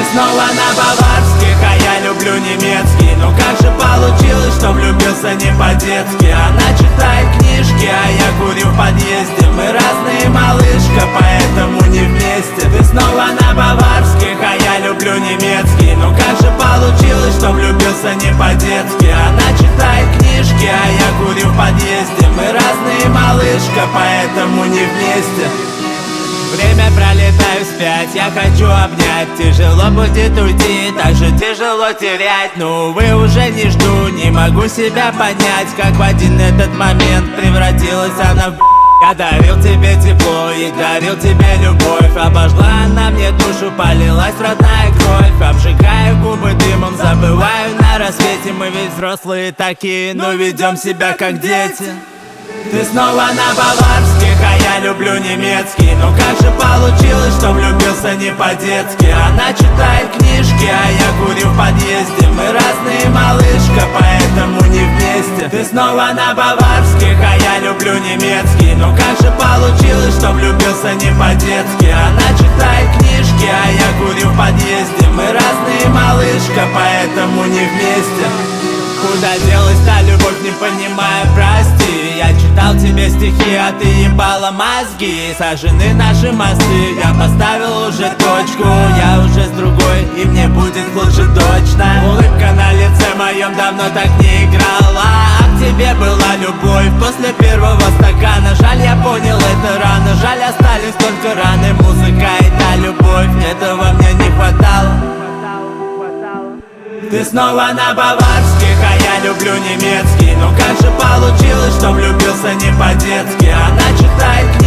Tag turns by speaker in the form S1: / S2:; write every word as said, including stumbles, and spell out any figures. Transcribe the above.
S1: снова на баварских, а я люблю немецкий. Но как же получилось, что влюбился не по-детски? Она читает книжки, а я курю в подъезде. Мы разные, малышка, поэтому не вместе. Ты снова на баварских, а я люблю немецкий. Но как же получилось, что влюбился не по-детски? Она читает книжки, а я курю в подъезде. Мы разные, малышка, поэтому не вместе. Время пролетаю вспять, я хочу обнять. Тяжело будет уйти, так же тяжело терять. Но, увы, уже не жду, не могу себя понять, как в один этот момент превратилась она в... Я дарил тебе тепло и дарил тебе любовь. Обожгла она мне душу, полилась родная кровь. Обжигаю губы дымом, забываю на рассвете. Мы ведь взрослые такие, но ведем себя как дети. Ты снова на баварских, а я люблю немецкий. Но как же получилось, что влюбился не по-детски? Она читает книжки, а я курю в подъезде. Мы разные, малышка, поэтому не вместе. Ты снова на баварских, а я люблю немецкий. Но как же получилось, что влюбился не по-детски? Она читает книжки, а я курю в подъезде. Мы разные, малышка, поэтому не вместе. Куда делась та любовь, не понимаю, прости. Я читал тебе стихи, а ты ебала мозги. Сожжены наши мосты, я поставил уже точку. Я уже с другой, и мне будет лучше точно. Улыбка на лице моем давно так не играла. А к тебе была любовь после первого стакана. Жаль, я понял это рано, жаль, остались только раны. Музыка и та любовь, этого мне не хватало. Ты снова на баварских, а я люблю немецкий. Но как же получилось, что влюбился не по-детски? Она читает